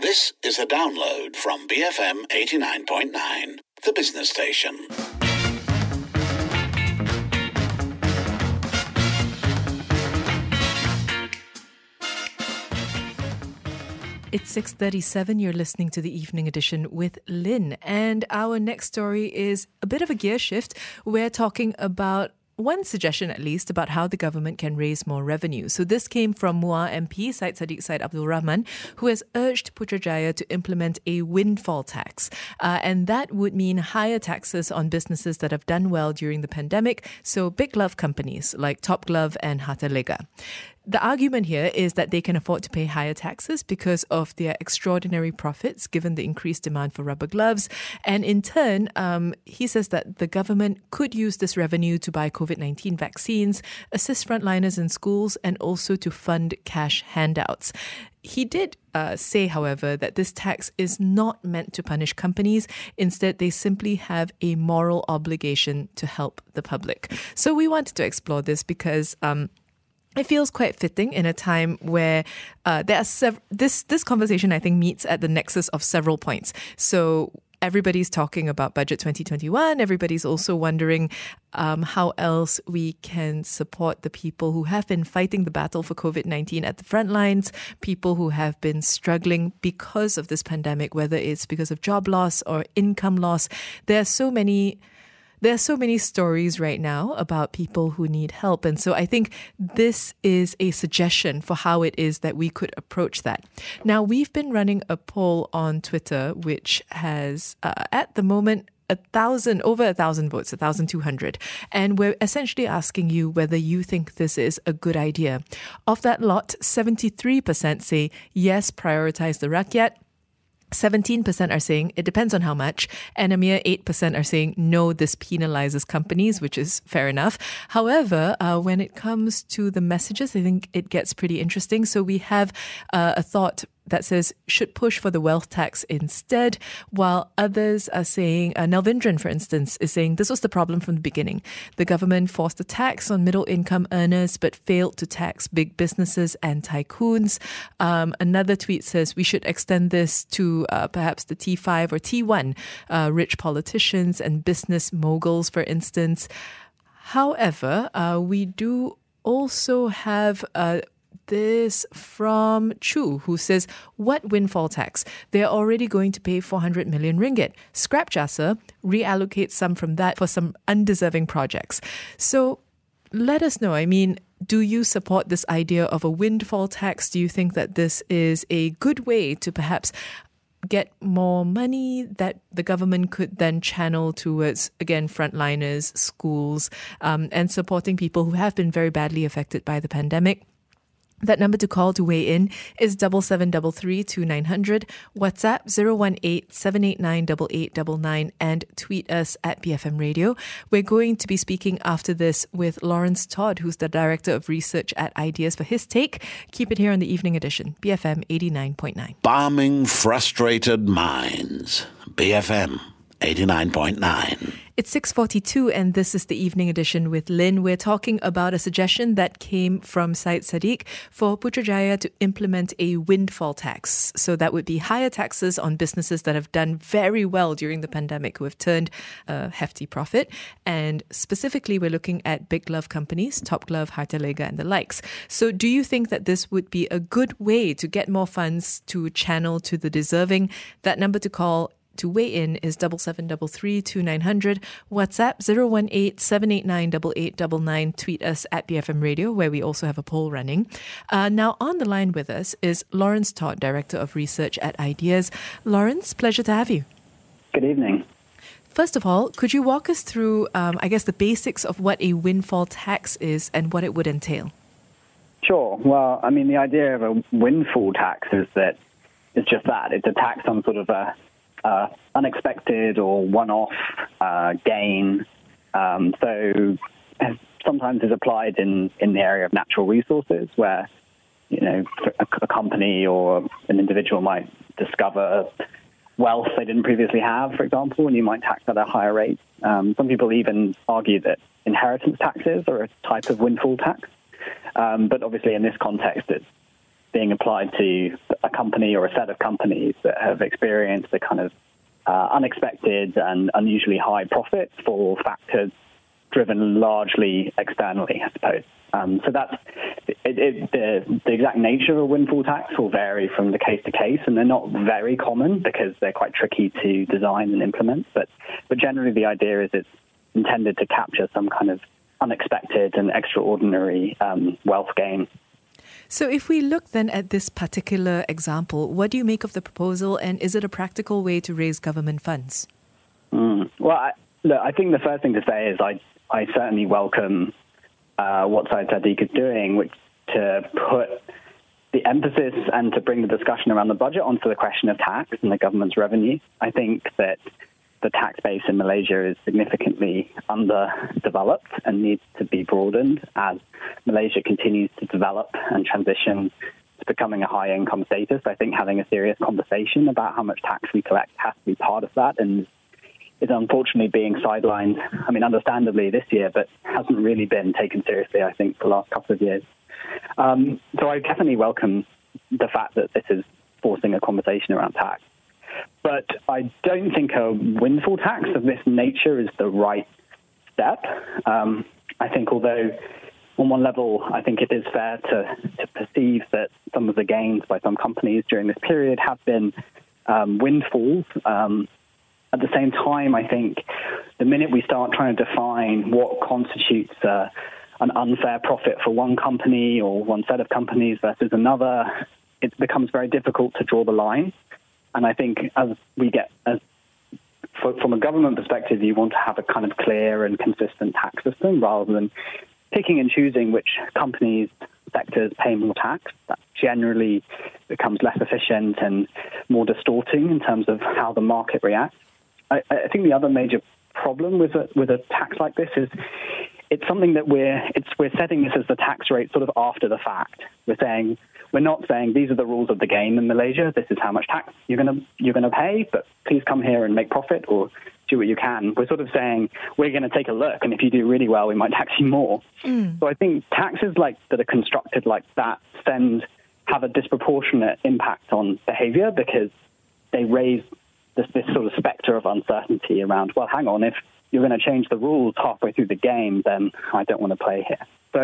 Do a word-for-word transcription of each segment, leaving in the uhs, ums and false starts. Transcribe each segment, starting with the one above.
This is a download from B F M eighty-nine point nine, the business station. It's six thirty-seven. You're listening to the Evening Edition with Lynn. And our next story is a bit of a gear shift. We're talking about one suggestion, at least, about how the government can raise more revenue. So this came from Muar M P, Syed Saddiq Syed Abdul Rahman, who has urged Putrajaya to implement a windfall tax. Uh, and that would mean higher taxes on businesses that have done well during the pandemic, so big glove companies like Top Glove and Hartalega. The argument here is that they can afford to pay higher taxes because of their extraordinary profits, given the increased demand for rubber gloves. And in turn, um, he says that the government could use this revenue to buy COVID nineteen vaccines, assist frontliners in schools, and also to fund cash handouts. He did uh, say, however, that this tax is not meant to punish companies. Instead, they simply have a moral obligation to help the public. So we wanted to explore this because Um, it feels quite fitting in a time where uh, there are sev- this this conversation, I think, meets at the nexus of several points. So everybody's talking about Budget twenty twenty-one. Everybody's also wondering um, how else we can support the people who have been fighting the battle for COVID nineteen at the front lines, people who have been struggling because of this pandemic, whether it's because of job loss or income loss. There are so many... There are so many stories right now about people who need help. And so I think this is a suggestion for how it is that we could approach that. Now, we've been running a poll on Twitter, which has, uh, at the moment, a thousand, over a thousand votes, one thousand two hundred. And we're essentially asking you whether you think this is a good idea. Of that lot, seventy-three percent say yes, prioritize the rakyat. seventeen percent are saying it depends on how much, and a mere eight percent are saying no, this penalizes companies, which is fair enough. However, uh, when it comes to the messages, I think it gets pretty interesting. So we have uh, a thought that says should push for the wealth tax instead, while others are saying, uh, Nelvindran, for instance, is saying this was the problem from the beginning. The government forced a tax on middle income earners but failed to tax big businesses and tycoons. Um, another tweet says we should extend this to uh, perhaps the T five or T one, uh, rich politicians and business moguls, for instance. However, uh, we do also have uh, this from Chu, who says, what windfall tax? They're already going to pay four hundred million ringgit. Scrap Jasa, reallocate some from that for some undeserving projects. So let us know. I mean, do you support this idea of a windfall tax? Do you think that this is a good way to perhaps get more money that the government could then channel towards, again, frontliners, schools, um, and supporting people who have been very badly affected by the pandemic? That number to call to weigh in is double seven double three two nine hundred, WhatsApp zero one eight seven eight nine eight eight nine nine, and tweet us at B F M Radio. We're going to be speaking after this with Lawrence Todd, who's the Director of Research at Ideas, for his take. Keep it here on the Evening Edition, B F M eighty-nine point nine. Balming frustrated minds, B F M eighty-nine point nine. It's six forty-two and this is the Evening Edition with Lynn. We're talking about a suggestion that came from Syed Saddiq for Putrajaya to implement a windfall tax. So that would be higher taxes on businesses that have done very well during the pandemic, who have turned a hefty profit. And specifically, we're looking at big glove companies, Top Glove, Hartalega and the likes. So do you think that this would be a good way to get more funds to channel to the deserving? That number to call to weigh in is double seven double three two nine hundred. WhatsApp zero one eight seven eight nine eight eight nine nine. Tweet us at B F M Radio, where we also have a poll running. Uh, now on the line with us is Lawrence Todd, Director of Research at Ideas. Lawrence, pleasure to have you. Good evening. First of all, could you walk us through, um, I guess, the basics of what a windfall tax is and what it would entail? Sure. Well, I mean, the idea of a windfall tax is that it's just that. It's a tax on sort of a Uh, unexpected or one-off uh, gain. Um, so sometimes is applied in, in the area of natural resources where, you know, a, a company or an individual might discover wealth they didn't previously have, for example, and you might tax at a higher rate. Um, some people even argue that inheritance taxes are a type of windfall tax. Um, but obviously in this context, it's being applied to a company or a set of companies that have experienced a kind of uh, unexpected and unusually high profit for factors driven largely externally, I suppose. Um, so that's it, it, the, the exact nature of a windfall tax will vary from the case to case, and they're not very common because they're quite tricky to design and implement. But but generally, the idea is it's intended to capture some kind of unexpected and extraordinary um, wealth gain. So if we look then at this particular example, what do you make of the proposal, and is it a practical way to raise government funds? Mm. Well, I, look, I think the first thing to say is I I certainly welcome uh, what Syed Sadiq is doing, which to put the emphasis and to bring the discussion around the budget onto the question of tax and the government's revenue. I think that the tax base in Malaysia is significantly underdeveloped and needs to be broadened as Malaysia continues to develop and transition to becoming a high-income status. I think having a serious conversation about how much tax we collect has to be part of that, and is unfortunately being sidelined, I mean, understandably this year, but hasn't really been taken seriously, I think, for the last couple of years. Um, so I definitely welcome the fact that this is forcing a conversation around tax. But I don't think a windfall tax of this nature is the right step. Um, I think although on one level, I think it is fair to, to perceive that some of the gains by some companies during this period have been um, windfalls. Um, At the same time, I think the minute we start trying to define what constitutes uh, an unfair profit for one company or one set of companies versus another, it becomes very difficult to draw the line. And I think as we get, as for, from a government perspective, you want to have a kind of clear and consistent tax system rather than picking and choosing which companies, sectors pay more tax. That generally becomes less efficient and more distorting in terms of how the market reacts. I, I think the other major problem with a, with a tax like this is it's something that we're it's we're setting this as the tax rate sort of after the fact. We're saying we're not saying these are the rules of the game in Malaysia. This is how much tax you're gonna you're gonna pay, but please come here and make profit or do what you can. We're sort of saying we're going to take a look, and if you do really well, we might tax you more. Mm. So I think taxes like that are constructed like that send have a disproportionate impact on behaviour because they raise This, this sort of spectre of uncertainty around, well, hang on, if you're going to change the rules halfway through the game, then I don't want to play here. So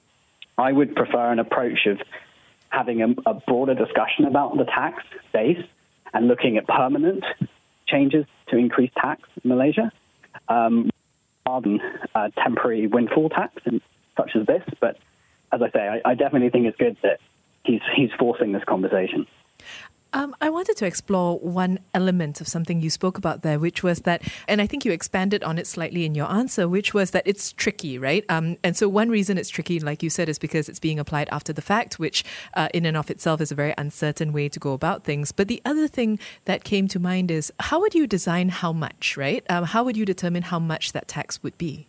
I would prefer an approach of having a, a broader discussion about the tax base and looking at permanent changes to increase tax in Malaysia, um, rather than uh, temporary windfall tax and such as this. But as I say, I, I definitely think it's good that he's he's forcing this conversation. Um, I wanted to explore one element of something you spoke about there, which was that, and I think you expanded on it slightly in your answer, which was that it's tricky, right? Um, and so one reason it's tricky, like you said, is because it's being applied after the fact, which uh, in and of itself is a very uncertain way to go about things. But the other thing that came to mind is, how would you design how much, right? Um, how would you determine how much that tax would be?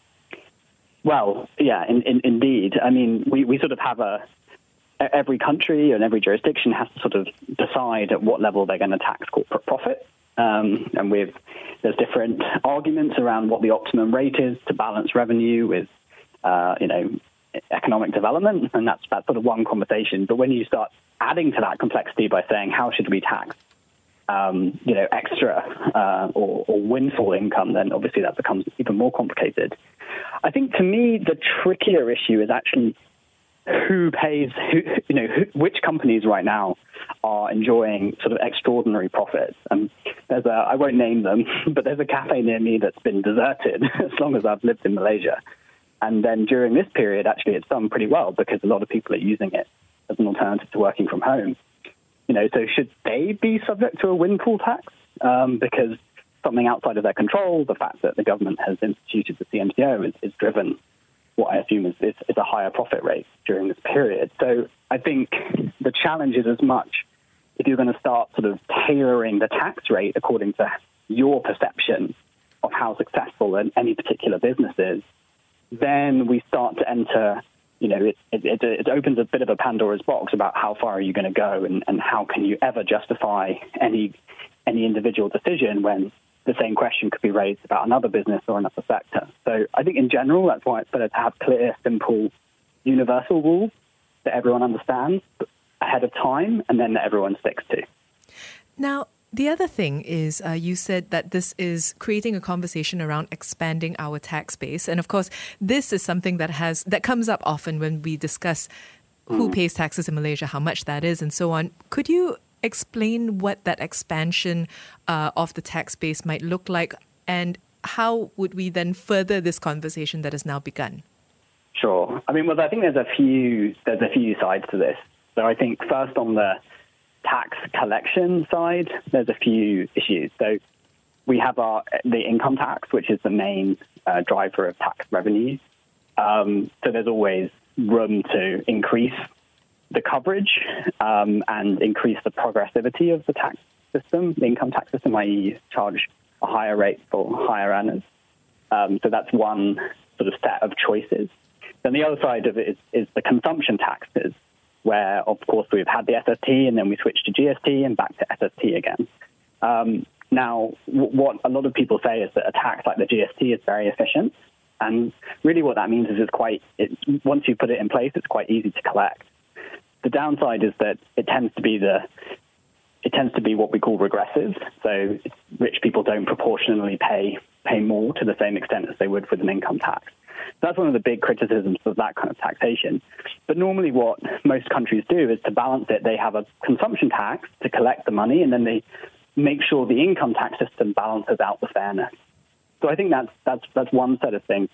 Well, yeah, in, in, indeed. I mean, we, we sort of have a every country and every jurisdiction has to sort of decide at what level they're going to tax corporate profit. Um, and with there's different arguments around what the optimum rate is to balance revenue with, uh, you know, economic development. And that's, that's sort of one conversation. But when you start adding to that complexity by saying, how should we tax, um, you know, extra uh, or, or windfall income, then obviously that becomes even more complicated. I think to me, the trickier issue is actually who pays, who, you know, who, which companies right now are enjoying sort of extraordinary profits. And there's a, I won't name them, but there's a cafe near me that's been deserted as long as I've lived in Malaysia. And then during this period, actually, it's done pretty well because a lot of people are using it as an alternative to working from home. You know, so should they be subject to a windfall tax? Um, because something outside of their control, the fact that the government has instituted the C M C O is, is driven what I assume is, is, is a higher profit rate during this period. So I think the challenge is as much if you're going to start sort of tailoring the tax rate according to your perception of how successful any particular business is, then we start to enter, you know, it, it, it opens a bit of a Pandora's box about how far are you going to go and, and how can you ever justify any any individual decision when the same question could be raised about another business or another sector. So I think in general, that's why it's better to have clear, simple, universal rules that everyone understands. But, ahead of time and then that everyone sticks to. Now, the other thing is uh, you said that this is creating a conversation around expanding our tax base. And of course, this is something that has that comes up often when we discuss who mm. pays taxes in Malaysia, how much that is, and so on. Could you explain what that expansion uh, of the tax base might look like, and how would we then further this conversation that has now begun? Sure. I mean, well, I think there's a few there's a few sides to this. So I think first on the tax collection side, there's a few issues. So we have our the income tax, which is the main uh, driver of tax revenue. Um, so there's always room to increase the coverage um, and increase the progressivity of the tax system, the income tax system, that is charge a higher rate for higher earners. Um, so that's one sort of set of choices. Then the other side of it is, is the consumption taxes, where, of course, we've had the S S T and then we switched to G S T and back to S S T again. Um, now, w- what a lot of people say is that a tax like the G S T is very efficient. And really what that means is it's quite, it's, once you put it in place, it's quite easy to collect. The downside is that it tends to be the, it tends to be what we call regressive. So rich people don't proportionally pay pay more to the same extent as they would with an income tax. That's one of the big criticisms of that kind of taxation. But normally what most countries do is to balance it, they have a consumption tax to collect the money, and then they make sure the income tax system balances out the fairness. So I think that's that's that's one set of things.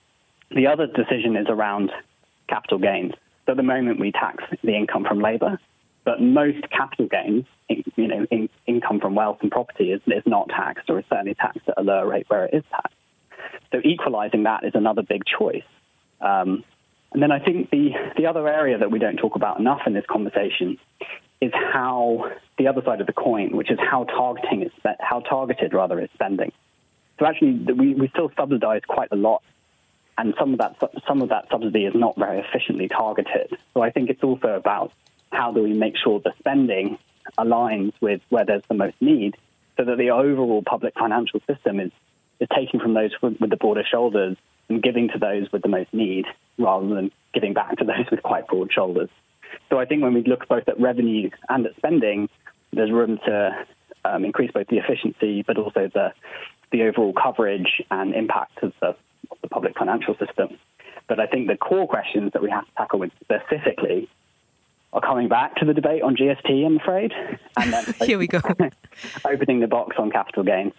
The other decision is around capital gains. So at the moment we tax the income from labour, but most capital gains, you know, in, income from wealth and property is, is not taxed, or is certainly taxed at a lower rate where it is taxed. So equalising that is another big choice. Um, and then I think the, the other area that we don't talk about enough in this conversation is how the other side of the coin, which is how targeting is how targeted rather is spending. So actually, we, we still subsidise quite a lot, and some of that some of that subsidy is not very efficiently targeted. So I think it's also about how do we make sure the spending aligns with where there's the most need, so that the overall public financial system is is taking from those with, with the broader shoulders and giving to those with the most need, rather than giving back to those with quite broad shoulders. So I think when we look both at revenue and at spending, there's room to um, increase both the efficiency, but also the the overall coverage and impact of the, of the public financial system. But I think the core questions that we have to tackle with specifically are coming back to the debate on G S T, I'm afraid. And then here we go. Opening the box on capital gains.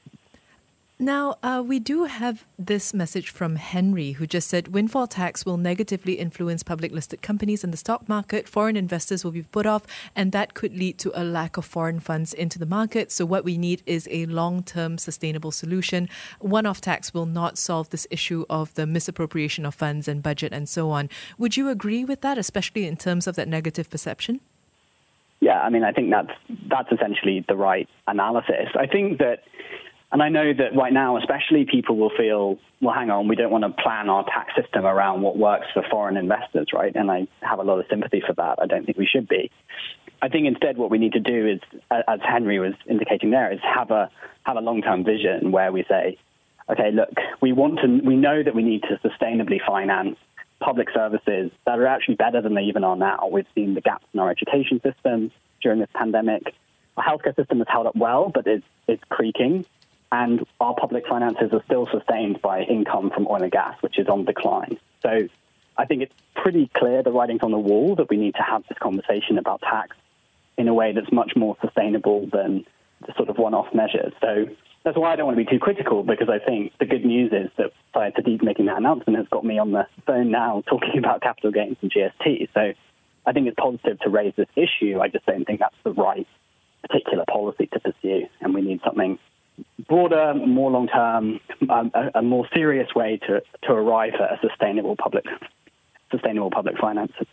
Now, uh, we do have this message from Henry, who just said, windfall tax will negatively influence public listed companies in the stock market. Foreign investors will be put off, and that could lead to a lack of foreign funds into the market. So what we need is a long-term sustainable solution. One-off tax will not solve this issue of the misappropriation of funds and budget and so on. Would you agree with that, especially in terms of that negative perception? Yeah, I mean, I think that's that's essentially the right analysis. I think that, and I know that right now, especially, people will feel, well, hang on, we don't want to plan our tax system around what works for foreign investors, right? And I have a lot of sympathy for that. I don't think we should be. I think instead what we need to do is, as Henry was indicating there, is have a have a long-term vision where we say, okay, look, we want to, we know that we need to sustainably finance public services that are actually better than they even are now. We've seen the gaps in our education system during this pandemic. Our healthcare system has held up well, but it's, it's creaking. And our public finances are still sustained by income from oil and gas, which is on decline. So I think it's pretty clear, the writing's on the wall, that we need to have this conversation about tax in a way that's much more sustainable than the sort of one-off measures. So that's why I don't want to be too critical, because I think the good news is that Syed Siddique making that announcement has got me on the phone now talking about capital gains and G S T. So I think it's positive to raise this issue. I just don't think that's the right particular policy to pursue, and we need something broader, more long-term, um, a, a more serious way to, to arrive at a sustainable public, sustainable public finances.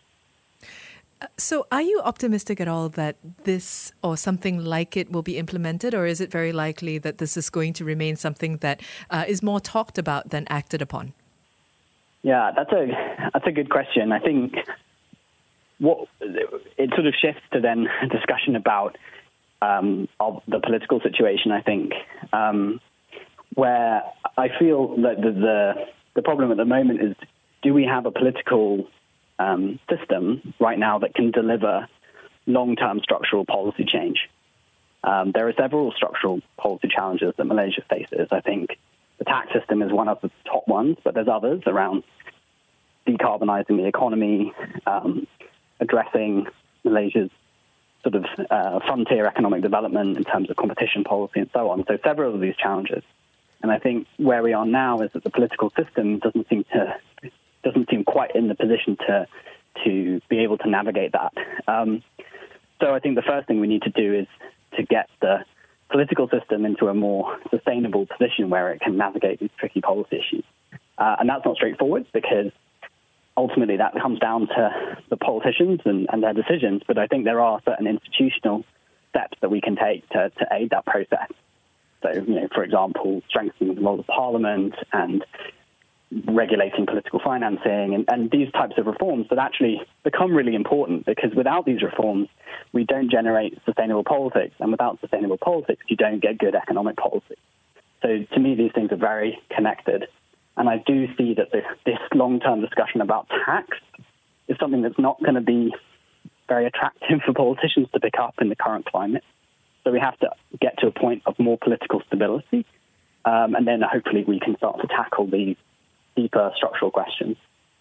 So are you optimistic at all that this or something like it will be implemented, or is it very likely that this is going to remain something that uh, is more talked about than acted upon? Yeah, that's a that's a good question. I think what it sort of shifts to then a discussion about um, of the political situation, I think, um, where I feel that the, the the problem at the moment is, do we have a political Um, system right now that can deliver long-term structural policy change. Um, there are several structural policy challenges that Malaysia faces. I think the tax system is one of the top ones, but there's others around decarbonising the economy, um, addressing Malaysia's sort of uh, frontier economic development in terms of competition policy and so on. So several of these challenges. And I think where we are now is that the political system doesn't seem to doesn't seem quite in the position to to be able to navigate that. Um, so I think the first thing we need to do is to get the political system into a more sustainable position where it can navigate these tricky policy issues. Uh, and that's not straightforward because ultimately that comes down to the politicians and, and their decisions. But I think there are certain institutional steps that we can take to, to aid that process. So, you know, for example, strengthening the role of Parliament and regulating political financing and, and these types of reforms that actually become really important because without these reforms, we don't generate sustainable politics. And without sustainable politics, you don't get good economic policy. So to me, these things are very connected. And I do see that this, this long-term discussion about tax is something that's not going to be very attractive for politicians to pick up in the current climate. So we have to get to a point of more political stability. Um, and then hopefully we can start to tackle these deeper structural questions.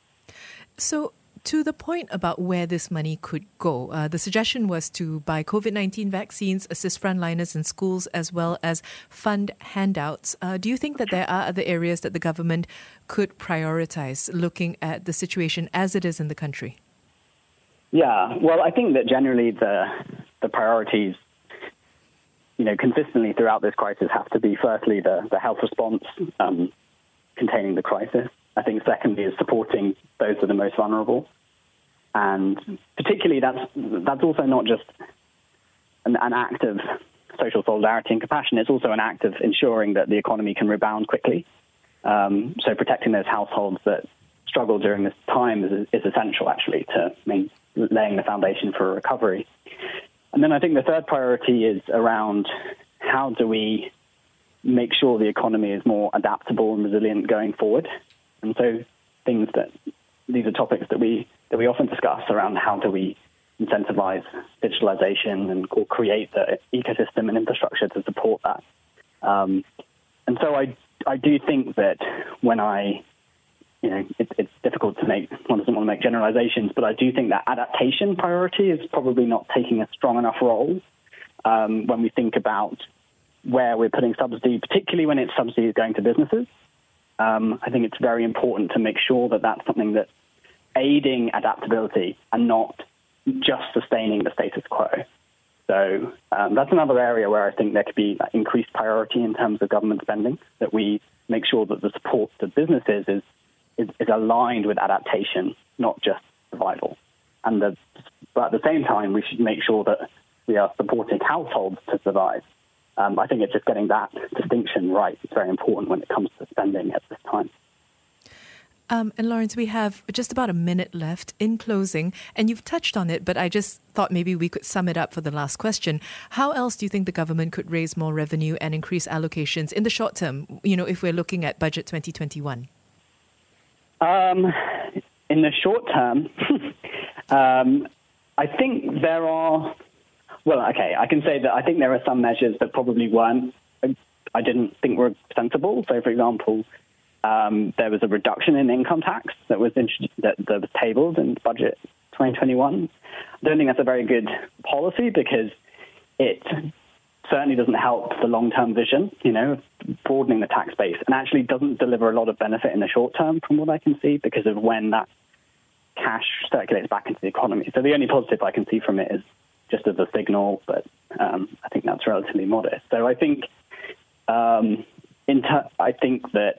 So to the point about where this money could go, uh, the suggestion was to buy COVID nineteen vaccines, assist frontliners in schools, as well as fund handouts. Uh, do you think that there are other areas that the government could prioritize looking at the situation as it is in the country? Yeah, well, I think that generally the the priorities, you know, consistently throughout this crisis have to be, firstly, the, the health response, um, containing the crisis. I think secondly is supporting those that are most vulnerable. And particularly that's that's also not just an, an act of social solidarity and compassion, it's also an act of ensuring that the economy can rebound quickly. Um, so protecting those households that struggle during this time is, is essential, actually, to I mean, laying the foundation for a recovery. And then I think the third priority is around how do we make sure the economy is more adaptable and resilient going forward. And so things that, these are topics that we that we often discuss around how do we incentivize digitalization and or create the ecosystem and infrastructure to support that. Um, and so I I do think that when I, you know, it, it's difficult to make, one doesn't want to make generalizations, but I do think that adaptation priority is probably not taking a strong enough role um, when we think about where we're putting subsidy, particularly when it's subsidies going to businesses. Um, I think it's very important to make sure that that's something that's aiding adaptability and not just sustaining the status quo. So um, that's another area where I think there could be like, increased priority in terms of government spending, that we make sure that the support to businesses is, is, is aligned with adaptation, not just survival. And the, but at the same time, we should make sure that we are supporting households to survive. Um, I think it's just getting that distinction right. It's very important when it comes to spending at this time. Um, and Lawrence, we have just about a minute left in closing, and you've touched on it, but I just thought maybe we could sum it up for the last question. How else do you think the government could raise more revenue and increase allocations in the short term, you know, if we're looking at budget twenty twenty-one? Um, in the short term, um, I think there are... Well, okay, I can say that I think there are some measures that probably weren't, I didn't think were sensible. So, for example, um, there was a reduction in income tax that was that, that was tabled in budget twenty twenty-one. I don't think that's a very good policy because it certainly doesn't help the long-term vision, you know, broadening the tax base, and actually doesn't deliver a lot of benefit in the short term from what I can see because of when that cash circulates back into the economy. So the only positive I can see from it is just as a signal, but um, I think that's relatively modest. So I think um, in ter- I think that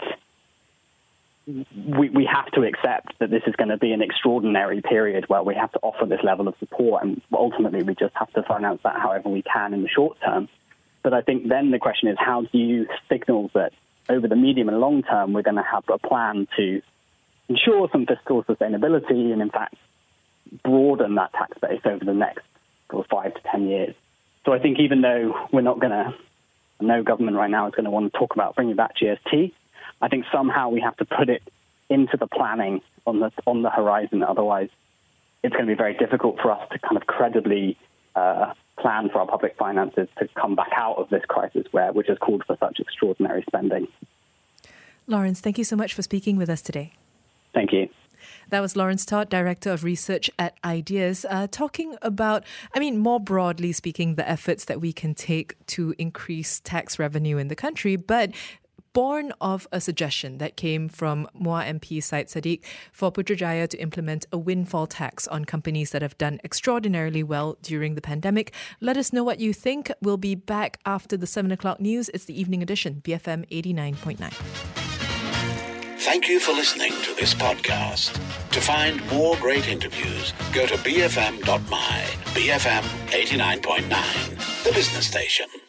we, we have to accept that this is going to be an extraordinary period where we have to offer this level of support, and ultimately we just have to finance that however we can in the short term. But I think then the question is, how do you signal that over the medium and long term we're going to have a plan to ensure some fiscal sustainability and, in fact, broaden that tax base over the next or five to ten years. So I think even though we're not going to, no government right now is going to want to talk about bringing back G S T, I think somehow we have to put it into the planning on the on the horizon. Otherwise, it's going to be very difficult for us to kind of credibly uh, plan for our public finances to come back out of this crisis, where which has called for such extraordinary spending. Lawrence, thank you so much for speaking with us today. Thank you. That was Lawrence Todd, Director of Research at Ideas, uh, talking about, I mean, more broadly speaking, the efforts that we can take to increase tax revenue in the country, but born of a suggestion that came from M W A M P Syed Saddiq for Putrajaya to implement a windfall tax on companies that have done extraordinarily well during the pandemic. Let us know what you think. We'll be back after the seven o'clock news. It's the evening edition, B F M eighty-nine point nine. Thank you for listening to this podcast. To find more great interviews, go to b f m dot my. B F M eighty-nine point nine, the business station.